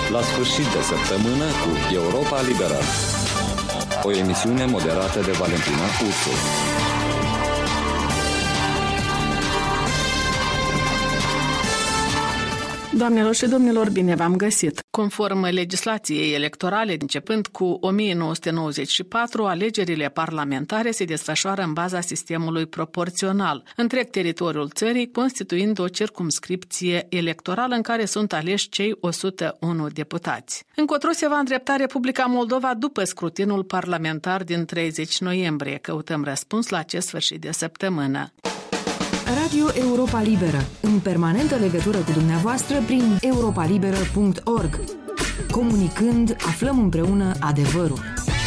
La sfârșit de săptămână cu Europa Liberă. O emisiune moderată de Valentina Ursu. Doamnelor și domnilor, bine v-am găsit! Conform legislației electorale, începând cu 1994, alegerile parlamentare se desfășoară în baza sistemului proporțional, întreg teritoriul țării, constituind o circumscripție electorală în care sunt aleși cei 101 deputați. Încotro se va îndrepta Republica Moldova după scrutinul parlamentar din 30 noiembrie. Căutăm răspuns la acest sfârșit de săptămână. Radio Europa Liberă, în permanentă legătură cu dumneavoastră prin europalibera.org. Comunicând, aflăm împreună adevărul.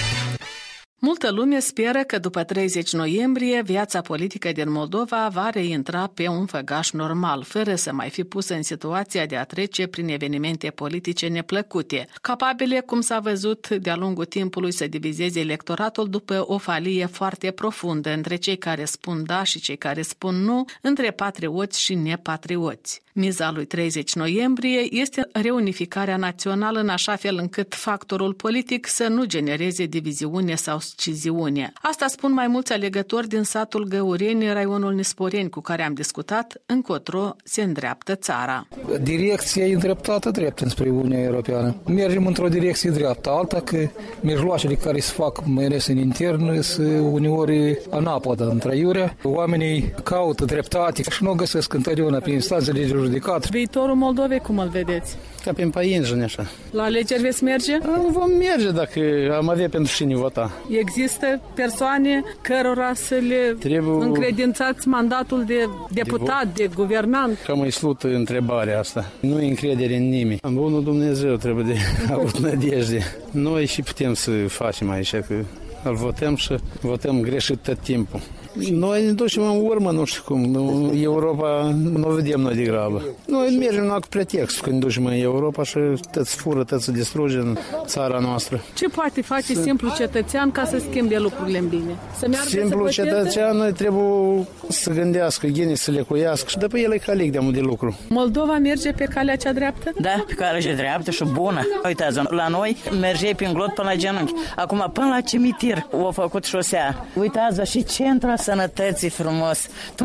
Multă lume speră că după 30 noiembrie viața politică din Moldova va reintra pe un făgaș normal, fără să mai fi pusă în situația de a trece prin evenimente politice neplăcute, capabile, cum s-a văzut de-a lungul timpului, să divizeze electoratul după o falie foarte profundă între cei care spun da și cei care spun nu, între patrioți și nepatrioți. Miza lui 30 noiembrie este reunificarea națională în așa fel încât factorul politic să nu genereze diviziune sau sciziune. Asta spun mai mulți alegători din satul Găureni, raionul Nisporeni, cu care am discutat încotro se îndreaptă țara. Direcția e îndreptată drept înspre Uniunea Europeană. Mergem într-o direcție dreaptă, alta că mijloacele care se fac, mai ales în intern, sunt uneori anapodă între iurea. Oamenii caută dreptate și nu o găsesc întotdeauna prin instanțele de judicat. Viitorul Moldovei cum îl vedeți? Ca prin păienjeni, așa. La alegeri veți merge? Vom merge dacă am avea pentru cine vota. Există persoane cărora să le încredințați mandatul de deputat, de guvernant? Cam îi slută întrebarea asta. Nu e încredere în nimeni. Bunul Dumnezeu trebuie de avut nădejde. Noi și putem să facem aici, că îl votăm și votăm greșit tot timpul. Noi ne ducem în urmă, nu știu cum, Europa nu o vedem noi de grabă. Noi mergem la pretext când ne ducem în Europa și tăți fură, tăți distruge în țara noastră. Ce poate face simplu cetățean ca să schimbe lucrurile în bine? Să meargă simplu să cetățean noi trebuie să gândească, gine să le cuiască și după el e caleg de lucru. Moldova merge pe calea cea dreaptă? Da, pe calea cea dreaptă și bună. Uitați, la noi merge prin glot până la genunchi. Acum până la cimitir au făcut șosea. Uitați-vă și centrul sănătății frumos.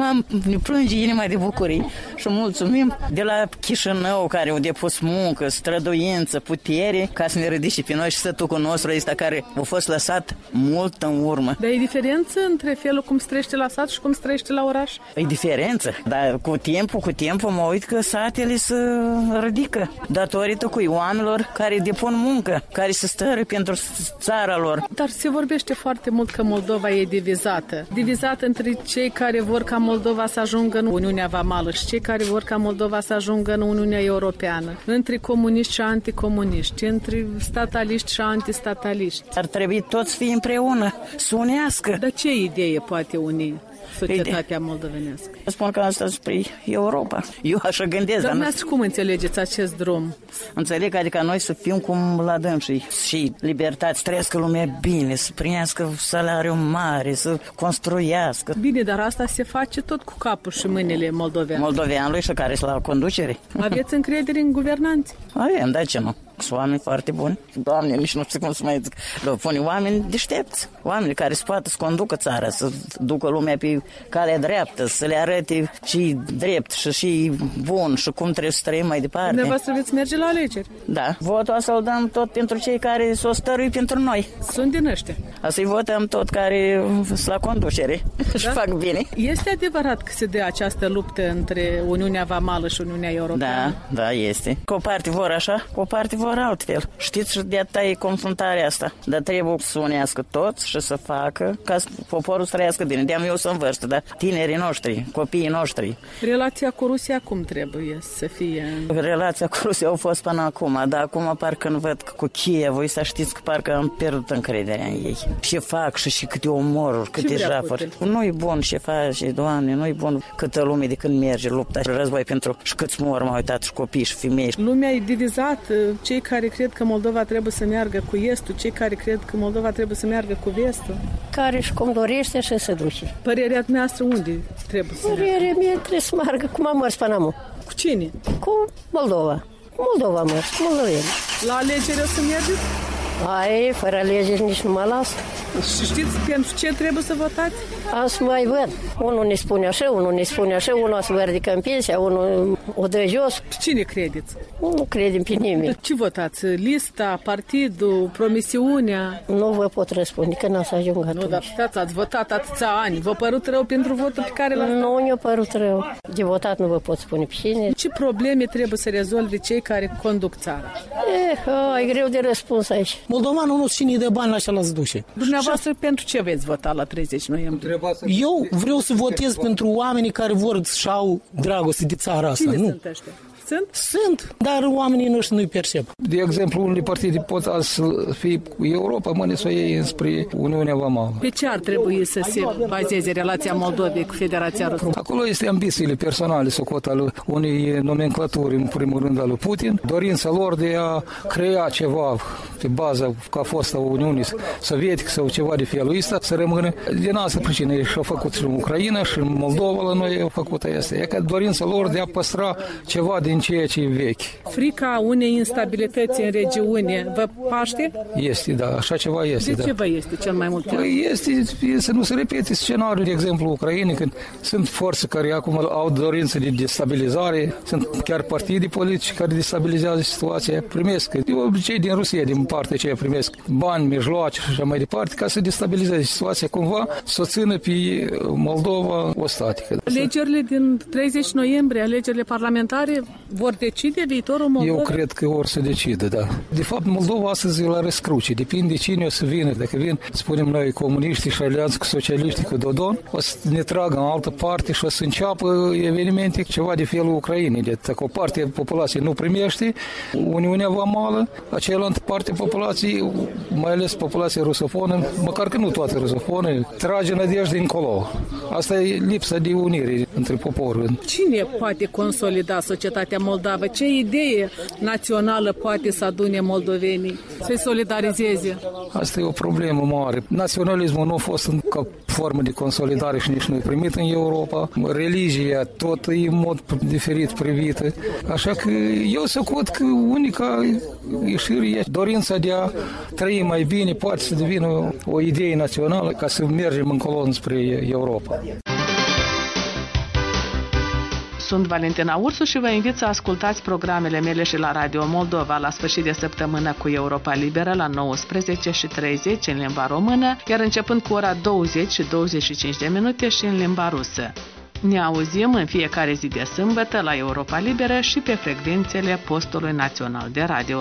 Ne plânge inima de bucurii și mulțumim de la Chișinău care au depus muncă, străduință, putere ca să ne ridice pe noi și sătucul nostru ăsta care a fost lăsat mult în urmă. Dar e diferență între felul cum străiește la sat și cum străiește la oraș? E diferență, dar cu timpul mă uit că satele se ridică datorită cu oamenilor care depun muncă, care se stără pentru țara lor. Dar se vorbește foarte mult că Moldova e divizată între cei care vor ca Moldova să ajungă în Uniunea Vamală și cei care vor ca Moldova să ajungă în Uniunea Europeană, între comuniști și anticomuniști, între stataliști și antistataliști. Ar trebui toți să fie împreună, să unească. Dar ce idee poate uni societatea moldovenească? Spun că asta spre Europa. Eu așa gândesc. Dar dumneavoastră cum înțelegeți acest drum? Înțeleg, adică noi să fim cum la dânsii și libertate, să trăiască lumea bine, să primească salariu mare, să construiască. Bine, dar asta se face tot cu capul și mâinile moldoveanului și care sunt la conducere. Aveți încredere în guvernanți? Avem, da, ce nu? Sunt oameni foarte buni. Doamne, nici nu știu cum să mai zic. Pune oameni deștepți, oameni care se poată să conducă țara, să ducă lumea pe calea dreaptă, să le arate și drept și bun și cum trebuie să trăim mai departe. Dumneavoastră veți merge la alegeri? Da, votul să-l dăm tot pentru cei care s-o stărui pentru noi. Sunt din ăștia. Să-i votăm tot care sunt la conducere și fac bine. Este adevărat că se dă această luptă între Uniunea Vamală și Uniunea Europeană? Da, este. Cu o parte vor așa, cu o parte vor altfel. Știți, și de atâta e confruntarea asta. Dar trebuie să unească toți și să facă ca poporul să trăiască bine. De-am eu să învăț, dar tinerii noștri, copiii noștri. Relația cu Rusia cum trebuie să fie? Relația cu Rusia a fost până acum, dar acum parcă nu văd că cu Kievul, să știți că parcă am pierdut încrederea în ei. Ce fac și câte omoruri, câte jafuri. Nu-i bun ce face, Doamne, nu-i bun câtă lume de când merge lupta și război pentru și câți mor m-au uitat și copii și femei. Lumea e divizată, cei care cred că Moldova trebuie să meargă cu estul, cei care cred că Moldova trebuie să meargă cu vestul. Care și cum dorește și se duce. Părerea dumneavoastră unde trebuie să meargă? Părerea mea trebuie să meargă cum am mers până acum. Cu cine? Cu Moldova. Moldova, moldoveni. La alegeri o să mergeți? Ai, fără alegeri nici nu mă las. Și știți pentru ce trebuie să votați? Azi mai văd. Unul ne spune așa, unul ne spune așa, unul să vă ridică în pensia, unul o dă jos. Cine credeți? Nu credem pe nimeni. Ce votați? Lista, partidul, promisiunea? Nu vă pot răspunde, că n-a să ajung atunci. Nu, dar ați votat atâția ani. V-a părut rău pentru votul pe care l-ați dat? Nu mi-a părut rău. De votat nu vă pot spune pe cine. Ce probleme trebuie să rezolve cei care conduc țara? E greu de răspuns aici. Moldovanul nu ține de bani la așa la-ți duce. Dumneavoastră, pentru ce veți vota la 30 noiembrie? Eu vreau să votez pentru oamenii care vor și au dragoste de țara asta. Cine nu sunt ăștia? Sunt, dar oamenii noștri nu-i percep. De exemplu, unele partide pot să fie cu Europa, mâine să o iei înspre Uniunea Vamală. Pe ce ar trebui să se bazeze relația Moldovei cu Federația Rusă? Acolo este ambițiile personale, socot al unei nomenclaturi, în primul rând al lui Putin, dorința lor de a crea ceva pe bază ca fosta Uniunii Sovietică sau ceva de felul ăsta, să rămână. Din asta pricină și-au făcut și în Ucraina și în Moldova la noi au făcut asta. E ca dorința lor de a păstra ceva din ceea ce e vechi. Frica unei instabilități în regiune vă paște? Este, da, așa ceva este. De ce vă este cel mai mult? Este să nu se repete scenariul, de exemplu, Ucrainei, când sunt forțe care acum au dorință de destabilizare, sunt chiar partide politice care destabilizează situația, primesc, de obicei din Rusia, din partea aceea primesc bani, mijloace și așa mai departe, ca să destabilizeze situația, cumva să o țină pe Moldova o statică. Alegerile din 30 noiembrie, alegerile parlamentare, vor decide viitorul Moldovei? Eu cred că vor să decide, da. De fapt, Moldova astăzi e la răscruce. Depinde cine o să vină. Dacă vin, spunem noi, comuniștii și alianță cu socialiștii, cu Dodon, o să ne tragă în altă parte și o să înceapă evenimente ceva de felul Ucrainei. Dacă o parte a populației nu primește Uniunea Vamală, cealaltă parte a populației, mai ales populația rusofonă, măcar că nu toate rusofonă, trage nădejde încolo. Asta e lipsa de unire între poporul. Cine poate consolida societatea moldavă? Ce idee națională poate să adune moldovenii, să-i solidarizeze? Asta e o problemă mare. Naționalismul nu a fost ca formă de consolidare și nici nu e primit în Europa. Religia tot e în mod diferit privită. Așa că eu socot că unica ieșire e dorința de a trăi mai bine, poate să devină o idee națională ca să mergem încolo spre Europa. Sunt Valentina Ursu și vă invit să ascultați programele mele și la Radio Moldova la sfârșit de săptămână cu Europa Liberă la 19:30 în limba română, iar începând cu ora 20 și 25 de minute și în limba rusă. Ne auzim în fiecare zi de sâmbătă la Europa Liberă și pe frecvențele postului național de radio.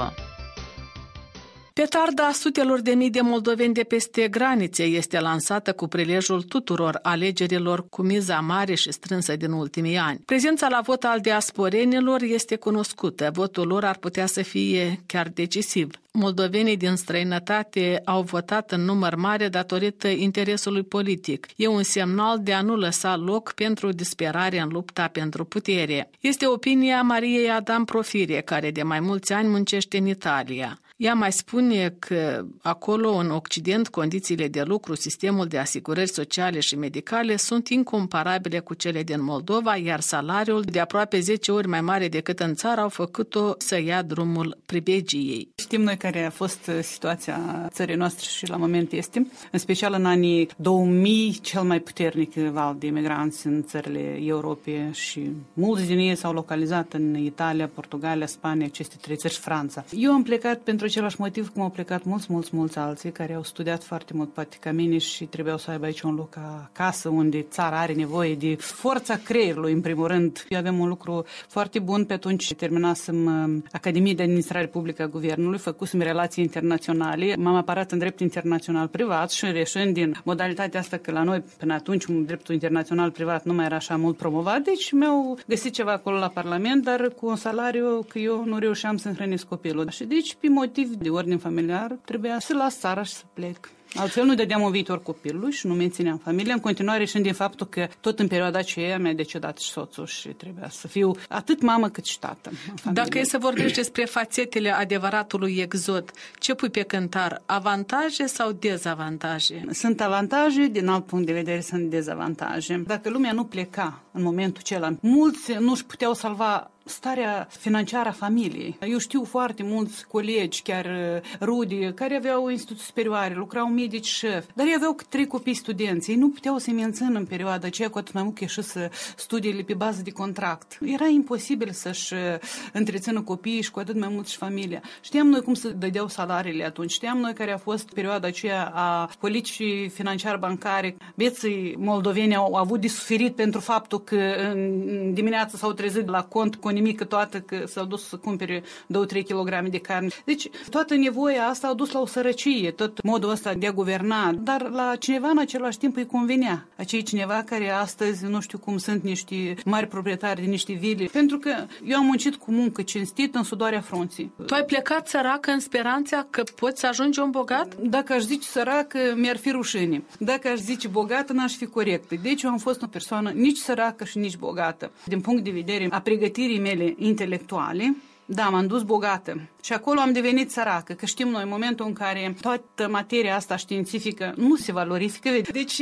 Petarda sutelor de mii de moldoveni de peste granițe este lansată cu prilejul tuturor alegerilor cu miza mare și strânsă din ultimii ani. Prezența la vot al diasporenilor este cunoscută. Votul lor ar putea să fie chiar decisiv. Moldovenii din străinătate au votat în număr mare datorită interesului politic. E un semnal de a nu lăsa loc pentru disperare în lupta pentru putere. Este opinia Mariei Adam Profire, care de mai mulți ani muncește în Italia. Ea mai spune că acolo, în Occident, condițiile de lucru, sistemul de asigurări sociale și medicale sunt incomparabile cu cele din Moldova, iar salariul de aproape 10 ori mai mare decât în țară au făcut-o să ia drumul pribegiei. Știm noi care a fost situația țării noastre și la moment este, în special în anii 2000, cel mai puternic val de imigranți în țările Europei și mulți din ei s-au localizat în Italia, Portugalia, Spania, aceste trei țări și Franța. Eu am plecat pentru același motiv cum au plecat mulți alții care au studiat foarte mult, poate ca mine, și trebuiau să aibă aici un loc acasă unde țara are nevoie de forța creierului, în primul rând. Eu aveam un lucru foarte bun pe atunci, terminasem Academie de Administrare Publică a Guvernului, făcusem relații internaționale, m-am aparat în drept internațional privat și reșind din modalitatea asta că la noi până atunci dreptul internațional privat nu mai era așa mult promovat, deci mi-au găsit ceva acolo la Parlament, dar cu un salariu că eu nu reușeam să hrănesc copilul. Și deci, pe motiv de ordine familiar, trebuia să las țara și să plec. Altfel nu dădeam un viitor copilului și nu mențineam familia. În continuare, și din faptul că tot în perioada aceea mi-a decedat și soțul și trebuia să fiu atât mamă cât și tată. Dacă e să vorbești despre fațetele adevăratului exod, ce pui pe cântar? Avantaje sau dezavantaje? Sunt avantaje, din alt punct de vedere sunt dezavantaje. Dacă lumea nu pleca în momentul acela, mulți nu își puteau salva starea financiară a familiei. Eu știu foarte mulți colegi, chiar rudi, care aveau instituții superioare, lucrau medici șef, dar ei aveau 3 copii studenți. Ei nu puteau să mențină în perioada aceea, cu atât mai mult că ieșise studiile pe bază de contract. Era imposibil să-și întrețină copiii și cu atât mai mult și familia. Știam noi cum se dădeau salariile atunci, știam noi care a fost perioada aceea a politicii financiar-bancare. Bieții moldoveni au avut de suferit pentru faptul că în dimineața s-au trezit la cont cu o nimică toată, că s-au dus să cumpere 2-3 kg de carne. Deci toată nevoia asta a dus la o sărăcie, tot modul ăsta de a guverna, dar la cineva în același timp îi convenea. Acei cineva care astăzi, nu știu cum, sunt niște mari proprietari de niște vile, pentru că eu am muncit cu muncă cinstită în sudoarea frunții. Tu ai plecat săracă în speranța că poți să ajungi un bogat? Dacă aș zice săracă, mi-ar fi rușine. Dacă aș zice bogată, n-aș fi corectă. Deci eu am fost o persoană nici săracă și nici bogată. Din punct de vedere a pregătirii mele intelectuale, da, m-am dus bogată. Și acolo am devenit săracă, că știm noi, în momentul în care toată materia asta științifică nu se valorifică, deci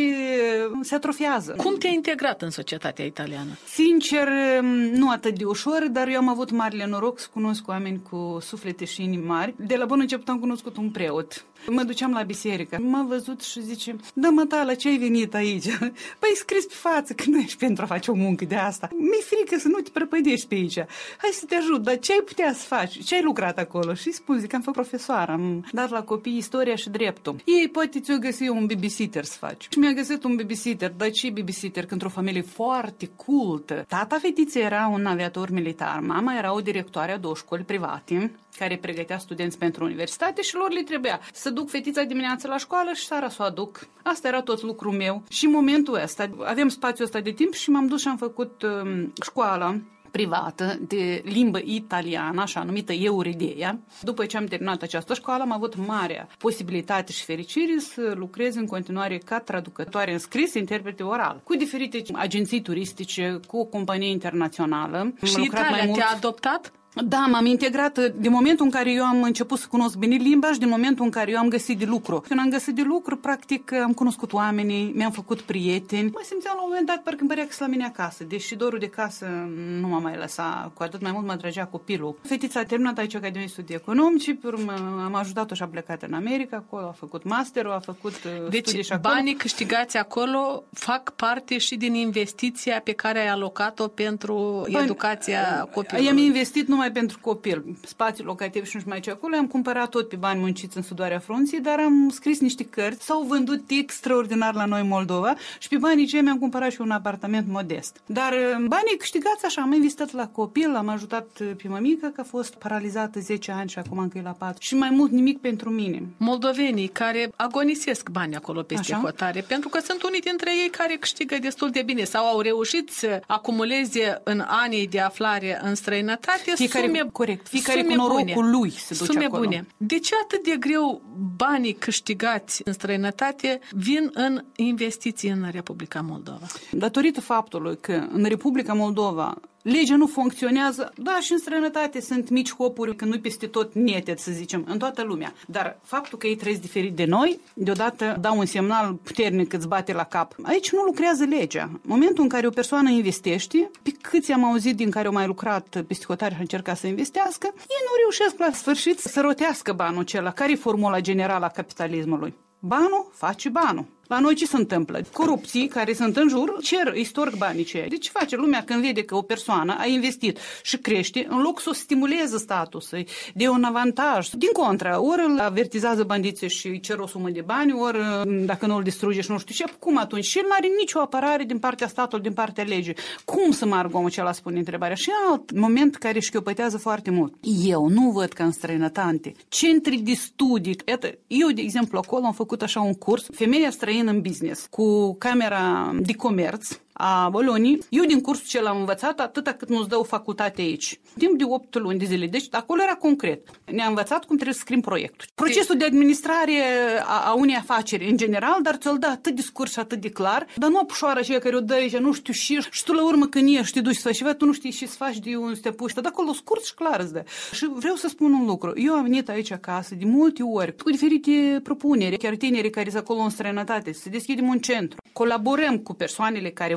se atrofiază. Cum te-ai integrat în societatea italiană? Sincer, nu atât de ușor, dar eu am avut marele noroc să cunosc oameni cu suflete și inimi mari. De la bun început am cunoscut un preot. Mă duceam la biserică. M-a văzut și zice: da, mătala, ce ai venit aici? Păi scris pe față că nu ești pentru a face o muncă de asta. Mi-e frică să nu te prăpădești pe aici. Hai să te ajut, dar ce ai putea să faci? Ce ai lucrat acolo? Și spun, zic, am fost profesoară, am dat la copii istoria și dreptul. Ei, poate ți-o găsi un babysitter să faci. Și mi-a găsit un babysitter, dar ce babysitter? Că într-o familie foarte cultă. Tata fetiței era un aviator militar, mama era o directoare a 2 școli private care pregătea studenți pentru universitate și lor le trebuia să duc fetița dimineața la școală și seara să o aduc. Asta era tot lucrul meu. Și în momentul ăsta, avem spațiul ăsta de timp și m-am dus și am făcut școala privată de limbă italiană, așa numită Euridea. După ce am terminat această școală, am avut marea posibilitate și fericire să lucrez în continuare ca traducătoare în scris, interprete oral, cu diferite agenții turistice, cu o companie internațională. Și Italia te-a adoptat? Da, m-am integrat din momentul în care eu am început să cunosc bine limba și din momentul în care eu am găsit de lucru. Când am găsit de lucru, practic, am cunoscut oamenii, mi-am făcut prieteni. Mă simțeam la un moment dat parcă îmi părea că sunt la mine acasă, deși dorul de casă nu m-a mai lăsat, cu atât mai mult mă trăgea copilul. Fetița a terminat aici Academia Studii Economici, pe urmă am ajutat-o și a plecat în America, acolo a făcut masterul, a făcut studii și acolo. Banii câștigați acolo fac parte și din investiția pe care ai alocat-o pentru educația copilului. I-am investit numai pentru copil, spațiu locativ și nu știu mai ce acolo, am cumpărat tot pe bani munciți în sudoarea frunții, dar am scris niște cărți, s-au vândut extraordinar la noi în Moldova și pe banii cei mi-am cumpărat și un apartament modest. Dar banii câștigați așa, am investit la copil, am ajutat pe mămică, că a fost paralizată 10 ani și acum încă e la 4 și mai mult nimic pentru mine. Moldovenii care agonisesc bani acolo peste hotare, pentru că sunt unii dintre ei care câștigă destul de bine sau au reușit să acumuleze în anii de aflare în străinătate fiecare cu norocul lui se duce sume acolo. Bune. De ce atât de greu banii câștigați în străinătate vin în investiții în Republica Moldova? Datorită faptului că în Republica Moldova legea nu funcționează, da, și în străinătate sunt mici hopuri, că nu peste tot nete, să zicem, în toată lumea. Dar faptul că ei trăiesc diferit de noi, deodată dau un semnal puternic că îți bate la cap. Aici nu lucrează legea. În momentul în care o persoană investește, pe câți am auzit din care au mai lucrat peste hotare și a încercat să investească, ei nu reușesc la sfârșit să rotească banul acela. Care e formula generală a capitalismului? Banul face banul. La noi ce se întâmplă? Corupții care sunt în jur îi storc banii cei. Deci face lumea când vede că o persoană a investit și crește, în loc să o stimuleze statul, să-i dea un avantaj. Din contră, ori îl avertizează bandiții și îi cer o sumă de bani, ori dacă nu îl distruge și nu știu ce, cum atunci? Și el nu are nicio apărare din partea statului, din partea legii. Cum să margă omul acela, spune întrebarea? Și alt moment care șchiopătează foarte mult. Eu nu văd ca în străinătate centri de studii. Eu, de exemplu, acolo am făcut așa un curs, femeia străină în business, cu Camera de Comerț a Bolonii. Eu din cursul ce l-am învățat atâta cât nu-ți dă o facultate aici. Timp de 8 luni de zile. Deci acolo era concret. Ne-a învățat cum trebuie să scrim proiectul. Procesul de administrare a unei afaceri în general, dar ți-l dă atât de scurt și atât de clar, dar nu apușoară aceea care o dă aici, nu știu și tu la urmă când ești, te duci să faci ceva, tu nu știi și să faci de unde să te apuci, dar acolo scurt și clar îți dă. Și vreau să spun un lucru. Eu am venit aici acasă de multe ori cu diferite propuneri, chiar tineri care sunt acolo în străinătate, să deschidem un centru. Colaborăm cu persoanele care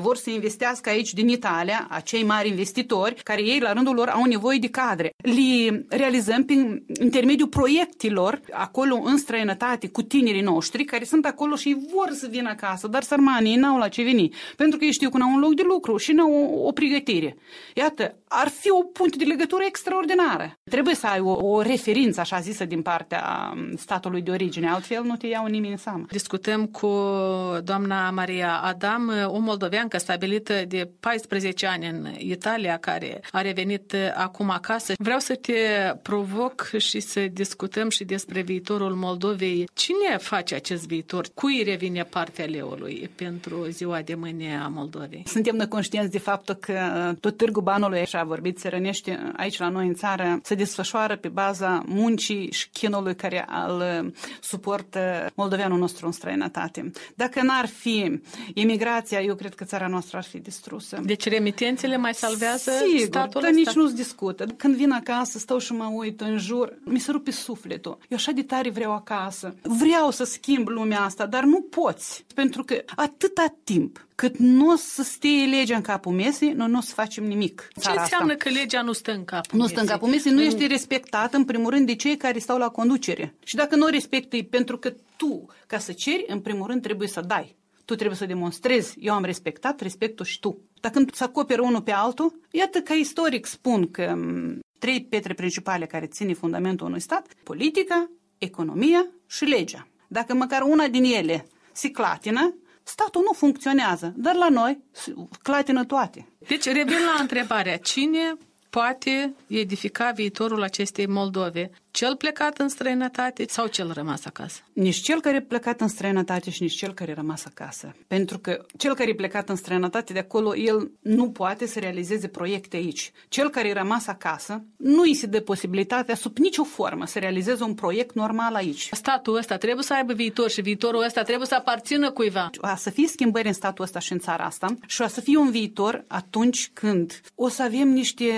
vor să investească aici din Italia, acei mari investitori, care ei la rândul lor au nevoie de cadre. Le realizăm prin intermediul proiectelor acolo în străinătate cu tinerii noștri care sunt acolo și vor să vină acasă, dar sărmanii n-au la ce veni, pentru că ei știu că n-au un loc de lucru și n-au o pregătire. Iată, ar fi o punct de legătură extraordinară. Trebuie să ai o referință, așa zisă, din partea statului de origine, altfel nu te iau nimeni în seamă. Discutăm cu doamna Maria Adam, o moldoveancă stabilită de 14 ani în Italia, care a revenit acum acasă. Vreau să te provoc și să discutăm și despre viitorul Moldovei. Cine face acest viitor? Cui revine partea leului pentru ziua de mâine a Moldovei? Suntem conștienți de faptul că tot târgul banului, așa a vorbit, se rănește aici la noi în țară, se desfășoară pe baza muncii și chinului care îl suportă moldoveanul nostru în străinătate. Dacă n-ar fi emigrația, eu cred că țara noastră ar fi distrusă. Deci remitențele mai salvează statul ăsta? Nici nu-ți discută. Când vin acasă, stau și mă uit în jur, mi se rupe sufletul. Eu așa de tare vreau acasă. Vreau să schimb lumea asta, dar nu poți. Pentru că atâta timp cât nu o să stie legea în capul mesei, noi nu o să facem nimic. Ce înseamnă că legea nu stă în capul mesei? Nu stă în capul mesei, nu este respectat în primul rând de cei care stau la conducere. Și dacă nu respecti, pentru că tu, ca să ceri, în primul rând trebuie să dai. Tu trebuie să demonstrezi, eu am respectat, respectul și tu. Dacă nu se acoperă unul pe altul, iată că istoric spun că 3 pietre principale care țin fundamentul unui stat, politica, economia și legea. Dacă măcar una din ele se clatină, statul nu funcționează, dar la noi clatină toate. Deci revin la întrebarea, cine poate edifica viitorul acestei Moldove? Cel plecat în străinătate sau cel rămas acasă? Nici cel care e plecat în străinătate și nici cel care e rămas acasă. Pentru că cel care e plecat în străinătate, de acolo el nu poate să realizeze proiecte aici. Cel care e rămas acasă nu îi se dă posibilitatea sub nicio formă să realizeze un proiect normal aici. Statul ăsta trebuie să aibă viitor și viitorul ăsta trebuie să aparțină cuiva. O să fie schimbări în statul ăsta și în țara asta și o să fie un viitor atunci când o să avem niște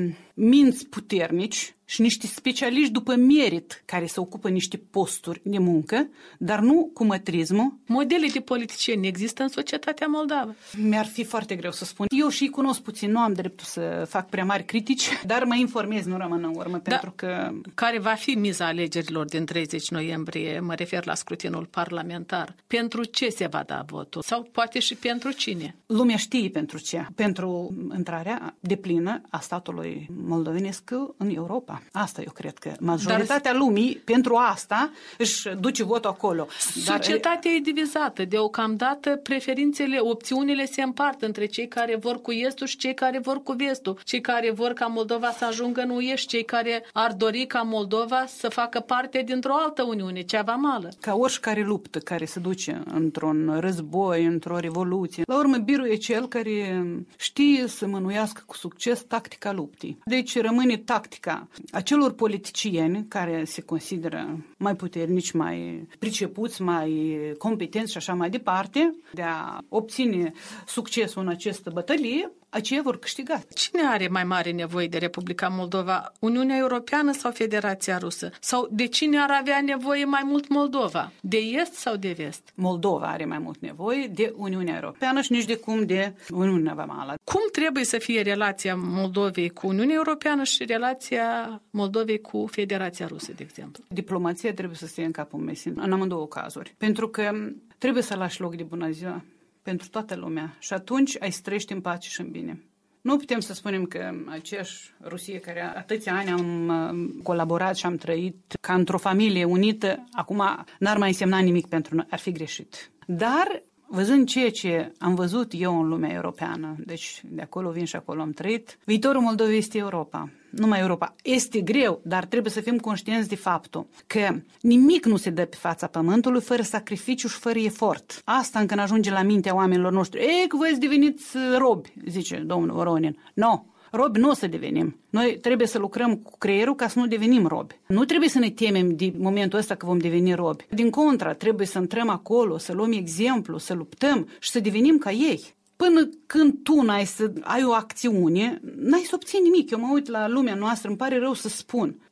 minți puternici și niște specialiști după merit care se ocupă niște posturi de muncă, dar nu cu mătrismul. Modele de politicieni există în societatea moldavă? Mi-ar fi foarte greu să spun. Eu și cunosc puțin, nu am dreptul să fac prea mari critici, dar mă informez, nu rămân în urmă, pentru că... Care va fi miza alegerilor din 30 noiembrie? Mă refer la scrutinul parlamentar. Pentru ce se va da votul? Sau poate și pentru cine? Lumea știe pentru ce. Pentru intrarea deplină a statului moldovenesc în Europa. Asta eu cred că majoritatea lumii pentru asta își duce votul acolo. Societatea e divizată. Deocamdată preferințele, opțiunile se împart între cei care vor cu estul și cei care vor cu vestul. Cei care vor ca Moldova să ajungă în UE și cei care ar dori ca Moldova să facă parte dintr-o altă Uniune, cea vamală. Ca oricare luptă care se duce într-un război, într-o revoluție, la urmă biruie cel care știe să mânuiască cu succes tactica luptii. Deci rămâne tactica acelor politicieni care se consideră mai puternici, mai pricepuți, mai competenți și așa mai departe, de a obține succesul în această bătălie, aceia vor câștiga. Cine are mai mare nevoie de Republica Moldova? Uniunea Europeană sau Federația Rusă? Sau de cine ar avea nevoie mai mult Moldova? De est sau de vest? Moldova are mai mult nevoie de Uniunea Europeană și nici de cum de Uniunea Vamală. Cum trebuie să fie relația Moldovei cu Uniunea Europeană și relația Moldovei cu Federația Rusă, de exemplu? Diplomația trebuie să stea în capul mesei, în amândouă cazuri. Pentru că trebuie să lași loc de bună ziua pentru toată lumea și atunci ai să trăiești în pace și în bine. Nu putem să spunem că aceeași Rusie, care atâția ani am colaborat și am trăit ca într-o familie unită, acum n-ar mai însemna nimic pentru noi, ar fi greșit. Dar văzând ceea ce am văzut eu în lumea europeană, deci de acolo vin și acolo am trăit, viitorul Moldovei este Europa. Numai Europa. Este greu, dar trebuie să fim conștienți de faptul că nimic nu se dă pe fața pământului fără sacrificiu și fără efort. Asta încă nu ajunge la mintea oamenilor noștri. Ei, că voi să deveniți robi, zice domnul Voronin. No. Robi nu o să devenim. Noi trebuie să lucrăm cu creierul ca să nu devenim robi. Nu trebuie să ne temem de momentul ăsta că vom deveni robi. Din contră, trebuie să intrăm acolo, să luăm exemplu, să luptăm și să devenim ca ei. Până când tu n-ai o acțiune, n-ai să obții nimic. Eu mă uit la lumea noastră, îmi pare rău să spun.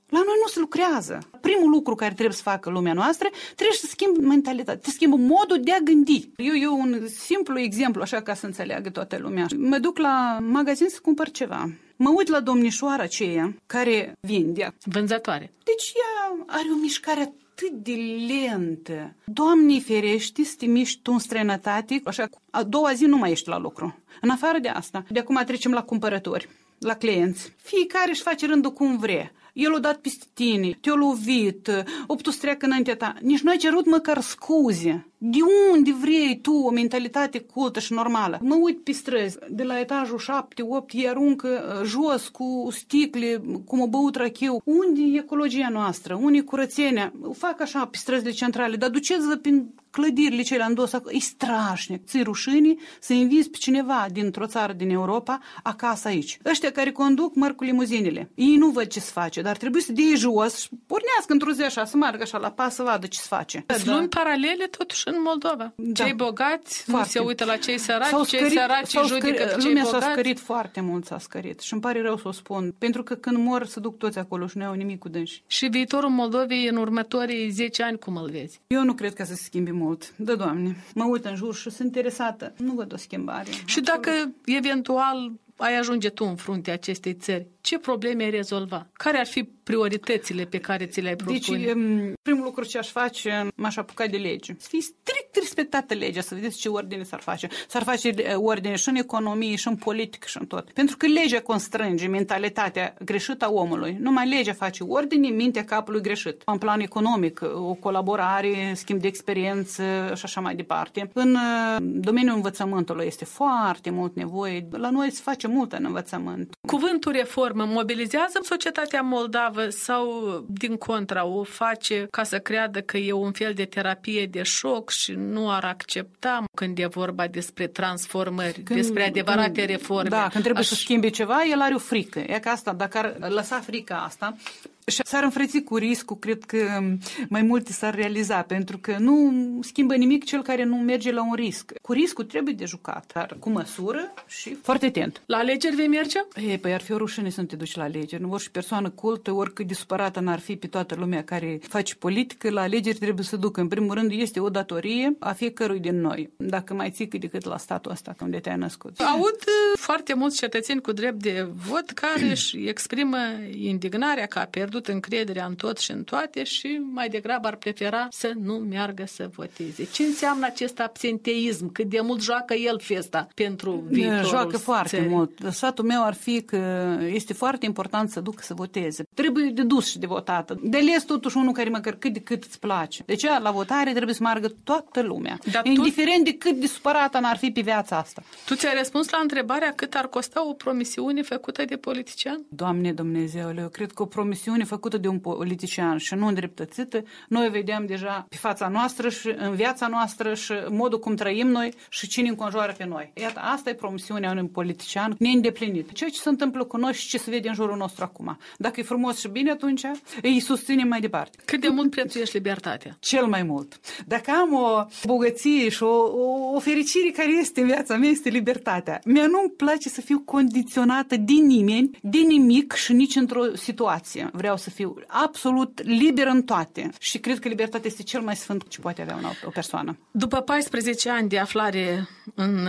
La noi nu se lucrează. Primul lucru care trebuie să facă lumea noastră, trebuie să schimbe mentalitatea, să schimbe modul de a gândi. Eu un simplu exemplu, așa ca să înțeleagă toată lumea. Mă duc la magazin să cumpăr ceva. Mă uit la domnișoara aceea care vinde. Vânzătoare. Deci ea are o mișcare atât de lentă. Doamne ferește să te miști tu în străinătate, așa, a doua zi nu mai ești la lucru. În afară de asta, de acum trecem la cumpărători, la clienți. Fiecare își face rândul cum vrea. El a dat peste tine, te-a lovit, o putut să treacă înaintea ta. Nici nu ai cerut măcar scuze. De unde vrei tu o mentalitate cultă și normală? Mă uit pe străzi, de la etajul 7, 8, îi aruncă jos cu sticle, cum o băut rachiu. Unde e ecologia noastră? Unde e curățenia? Fac așa pe străzile centrale, dar duceți-vă prin clădirile cele în dos. E strașnic. Ți-i rușine să invizi pe cineva dintr-o țară din Europa acasă aici. Ăștia care conduc merg cu limuzinele. Ei nu văd ce se face, dar trebuie să dea jos și pornească într-o zi așa, să meargă așa la pas să vadă ce se face. Sunt lumi paralele totuși în Moldova. Da. Cei bogați nu se uită la cei săraci, cei săraci judecă pe cei bogați. Lumea s-a scărit foarte mult, s-a scărit. Și îmi pare rău să o spun, pentru că când mor se duc toți acolo și nu au nimic cu dânsi. Și viitorul Moldovei în următorii 10 ani cum îl vezi? Eu nu cred că să se schimbe mult. Da, Doamne. Mă uit în jur și sunt interesată. Nu văd o schimbare. Și dacă eventual ai ajunge tu în fruntea acestei țări, ce probleme ai rezolva? Care ar fi prioritățile pe care ți le-ai propune? Deci, primul lucru ce aș face, m-aș apuca de lege. Să fie strict respectată legea, să vedeți ce ordine s-ar face. S-ar face ordine și în economie, și în politică, și în tot. Pentru că legea constrânge mentalitatea greșită a omului. Numai legea face ordine, mintea capului greșit. În plan economic, o colaborare, schimb de experiență și așa mai departe. În domeniul învățământului este foarte mult nevoie. La noi se face mult în învățământ. Cuvântul reformă mobilizează societatea moldavă sau, din contra, o face ca să creadă că e un fel de terapie de șoc și nu ar accepta când e vorba despre transformări, despre adevărate reforme? Da, când trebuie să schimbe ceva, el are o frică. E că asta, dacă ar lăsa frica asta, și s-ar înfrăți cu riscul, cred că mai multe s-ar realiza, pentru că nu schimbă nimic cel care nu merge la un risc. Cu riscul trebuie de jucat, dar cu măsură și foarte atent. La alegeri vei merge? Păi ar fi o rușine să nu te duci la alegeri. Nu orice persoană cultă, oricât de supărată n-ar fi pe toată lumea care face politică, la alegeri trebuie să ducă. În primul rând, este o datorie a fiecărui din noi, dacă mai ții cât de cât la statul ăsta, unde te-ai născut. Aud foarte mulți cetățeni cu drept de vot care își exprimă indignarea că a pierdut încrederea în tot și în toate și mai degrabă ar prefera să nu meargă să voteze. Ce înseamnă acest absenteism? Cât de mult joacă el festa pentru viitorul Joacă foarte țării? mult. Sfatul meu ar fi că este foarte important să ducă să voteze. Trebuie de dus și de votată. De ales totuși unul care măcar cât de cât îți place. Deci la votare trebuie să meargă toată lumea. Dar indiferent de cât de supărată n-ar fi pe viața asta. Tu ți-ai răspuns la întrebarea cât ar costa o promisiune făcută de politician? Doamne Dumnezeule, eu cred că o promisiune făcută de un politician și nu îndreptățită, noi vedem deja pe fața noastră și în viața noastră și modul cum trăim noi și cine înconjoară pe noi. Iată, asta e promisiunea unui politician neîndeplinit. Ceea ce se întâmplă cu noi și ce se vede în jurul nostru acum. Dacă e frumos și bine, atunci îi susținem mai departe. Cât de mult prețuiești libertatea? Cel mai mult. Dacă am o bogăție și o fericire care este în viața mea, este libertatea. Mie nu-mi place să fiu condiționată de nimeni, de nimic și nici într-o situație. Vreau să fiu absolut liber în toate. Și cred că libertatea este cel mai sfânt ce poate avea o persoană. După 14 ani de aflare în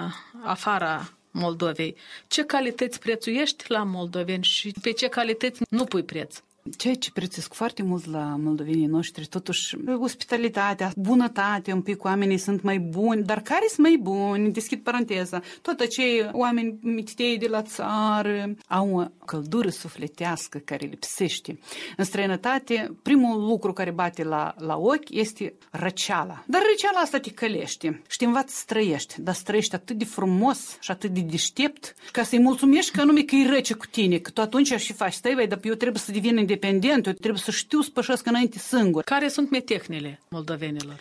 afara Moldovei, ce calități prețuiești la moldoveni și pe ce calități nu pui preț? Ceea ce prețuiesc foarte mult la moldovenii noștri, totuși, ospitalitatea, bunătate, un pic oamenii sunt mai buni, dar care sunt mai buni? Deschid paranteza. Tot acei oameni mititei de la țară au o căldură sufletească care lipsește. În străinătate, primul lucru care bate la ochi este răceala. Dar răceala asta te călește și te învață să trăiești, dar să trăiești atât de frumos și atât de deștept, ca să-i mulțumești că anume că e răce cu tine, că tu atunci și faci, stai, dar eu trebuie să devin independent, eu trebuie să știu să pășesc înainte singur. Care sunt metehnele moldovenilor?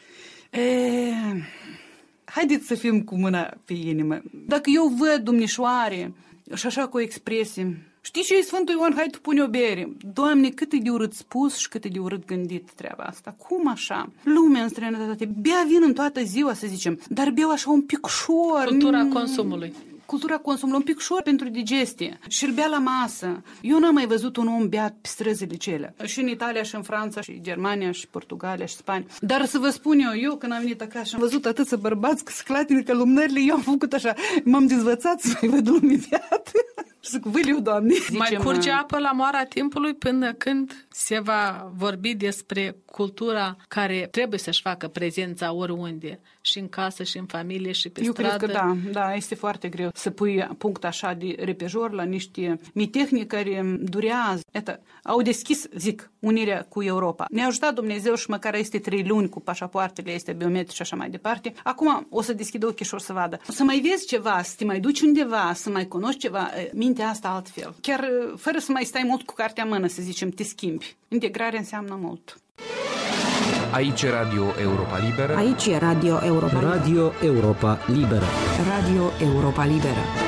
Haideți să fim cu mâna pe inimă. Dacă eu văd domnișoare și așa cu o expresie, știi ce e Sfântul Ioan, hai tu pune o bere. Doamne, cât e de urât spus și cât e de urât gândit treaba asta. Cum așa? Lumea în străinătate bea vin în toată ziua, să zicem, dar beau așa un picșor. Cultura consumului. cultura consumului, un pic ușor pentru digestie și îl bea la masă. Eu n-am mai văzut un om beat pe străzile cele. Și în Italia, și în Franța, și Germania, și Portugalia, și Spania. Dar să vă spun eu când am venit acasă și am văzut atâția bărbați că se clatină ca lumânările, eu am făcut așa, m-am dezvățat să mai văd lumii beat. Și zic, văliu, Doamne. Mai curge apă la moara timpului până când se va vorbi despre cultura care trebuie să-și facă prezența oriunde, și în casă, și în familie, și pe stradă. Eu cred că da, este foarte greu să pui punct așa de repejor la niște tehnici care durează. Au deschis, zic, unirea cu Europa. Ne-a ajutat Dumnezeu și măcar este 3 luni cu pașapoartele, este biometrice și așa mai departe. Acum o să deschidă ochii și o să vadă. Să mai vezi ceva, să te mai duci undeva, să mai cunoști ceva, mintea asta altfel. Chiar fără să mai stai mult cu cartea în mână, să zicem, te schimbi. Integrarea înseamnă mult. Aici e Radio Europa Liberă. Aici e Radio Europa Liberă. Radio Europa Liberă. Radio Europa Liberă.